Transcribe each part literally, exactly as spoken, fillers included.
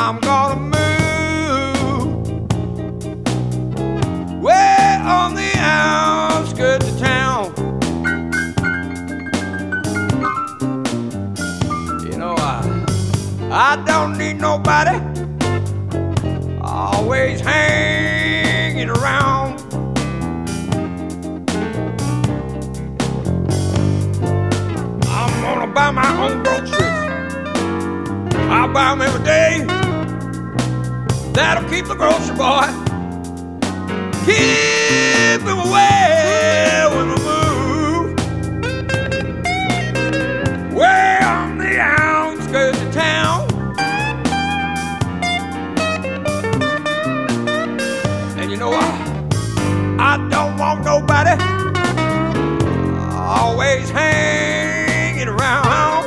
I'm gonna move way on the outskirts of town. You know, I, I don't need nobody always hanging around. I'm gonna buy my own groceries. I'll buy them every day. That'll keep the grocery boy, keep him away when we move way on the outskirts of town. And you know what? I don't want nobody always hanging around.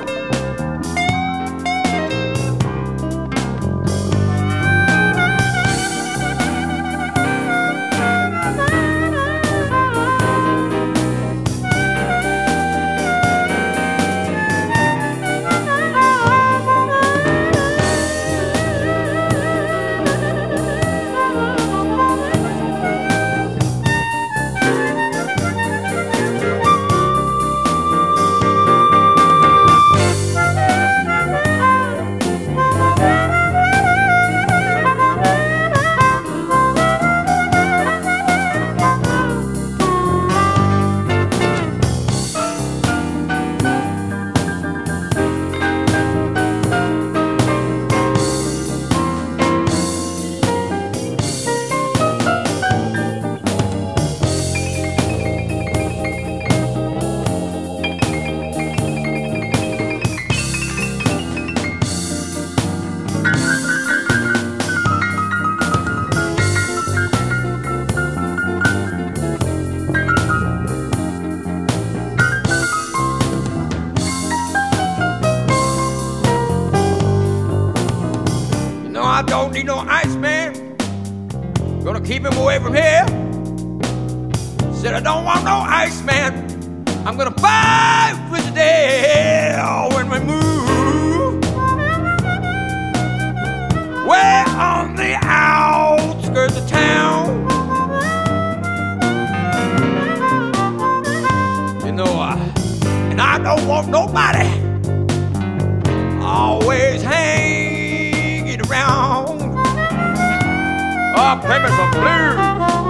I don't need no Iceman, gonna keep him away from here. Said I don't want no Iceman, I'm gonna fight with the devil when we move way on the outskirts of town. You know, I, and I don't want nobody always hanging around. Oh, play me some blues.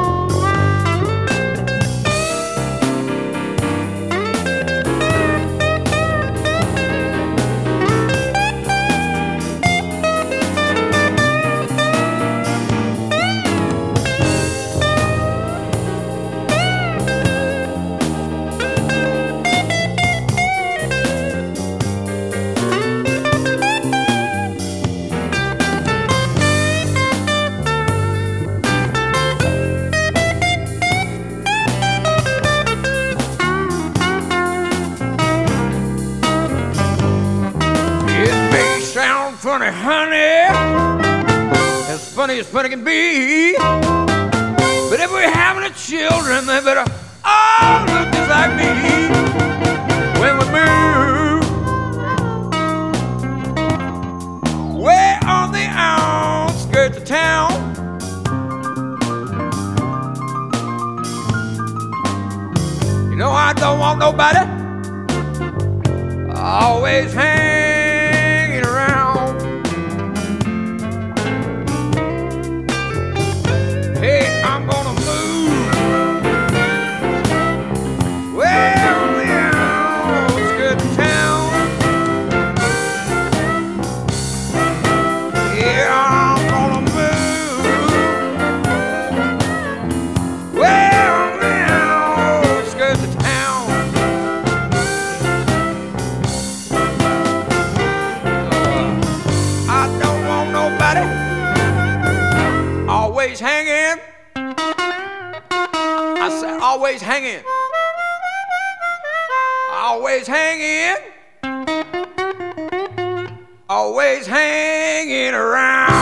Funny, honey, as funny as funny can be. But if we're having a children, they better all look just like me when we move way on the outskirts of town. You know I don't want nobody always hanging around. Hey, I'm gonna move way on the outskirts of town. Yeah, I'm gonna move way on the outskirts of town. Uh, I don't want nobody always hanging. I said always hanging. Always hanging. Always hanging around.